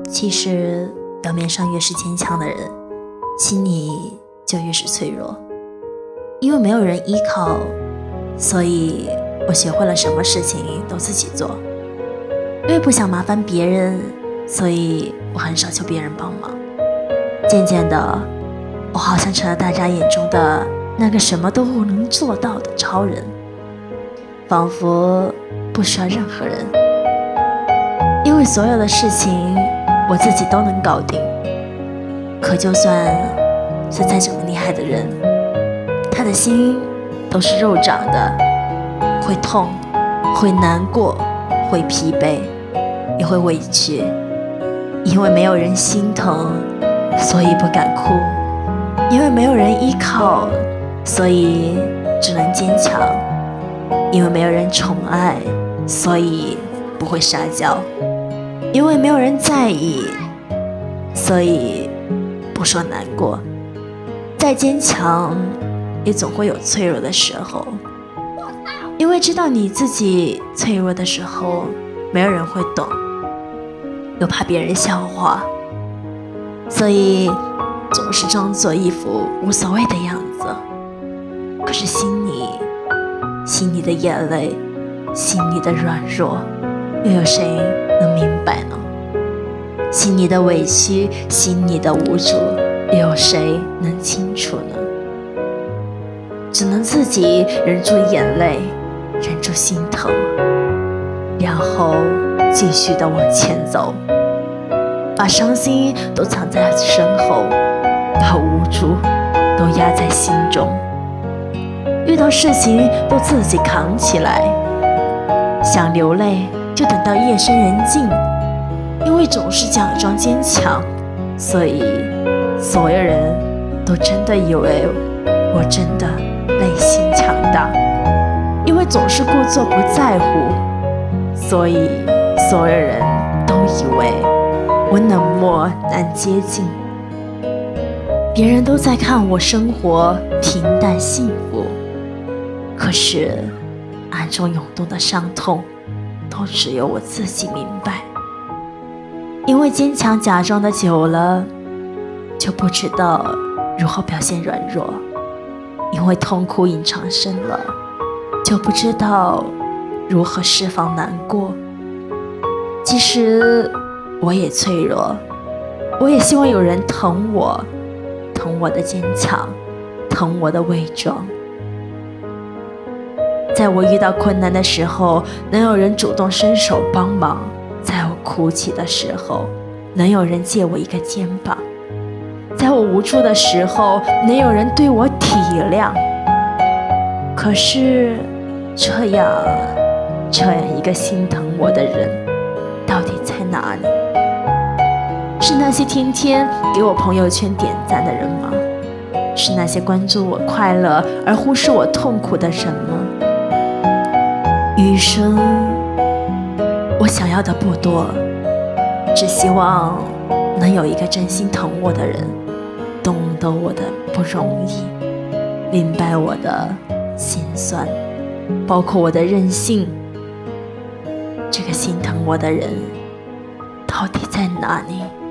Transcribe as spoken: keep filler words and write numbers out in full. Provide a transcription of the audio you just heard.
其实表面上越是坚强的人，心里就越是脆弱。因为没有人依靠，所以我学会了什么事情都自己做。因为不想麻烦别人，所以我很少求别人帮忙。渐渐的，我好像成了大家眼中的那个什么都不能做到的超人，仿佛不需要任何人，因为所有的事情我自己都能搞定。可就算是再怎么厉害的人，他的心都是肉长的，会痛，会难过，会疲惫，也会委屈。因为没有人心疼，所以不敢哭；因为没有人依靠，所以只能坚强；因为没有人宠爱，所以不会撒娇；因为没有人在意，所以不说难过。再坚强，也总会有脆弱的时候。因为知道你自己脆弱的时候，没有人会懂，又怕别人笑话，所以总是装作一副无所谓的样子。可是心里心里的眼泪，心里的软弱，又有谁能明白呢？心里的委屈，心里的无助，又有谁能清楚呢？只能自己忍住眼泪，忍住心疼，然后继续的往前走，把伤心都藏在身后，把无助都压在心中，遇到事情都自己扛起来，想流泪就等到夜深人静。因为总是假装坚强，所以所有人都真的以为我真的内心强大。因为总是故作不在乎，所以所有人都以为我冷漠难接近。别人都在看我生活平淡幸福，可是暗中涌动的伤痛都只有我自己明白。因为坚强假装的久了，就不知道如何表现软弱；因为痛苦隐藏深了，就不知道如何释放难过。其实我也脆弱，我也希望有人疼我，疼我的坚强，疼我的伪装。在我遇到困难的时候，能有人主动伸手帮忙；在我哭泣的时候，能有人借我一个肩膀；在我无助的时候，能有人对我体谅。可是这样这样一个心疼我的人到底在哪里？是那些天天给我朋友圈点赞的人吗？是那些关注我快乐而忽视我痛苦的人吗？余生我想要的不多，只希望能有一个真心疼我的人，懂得我的不容易，明白我的心酸，包括我的任性。这个心疼我的人到底在哪里？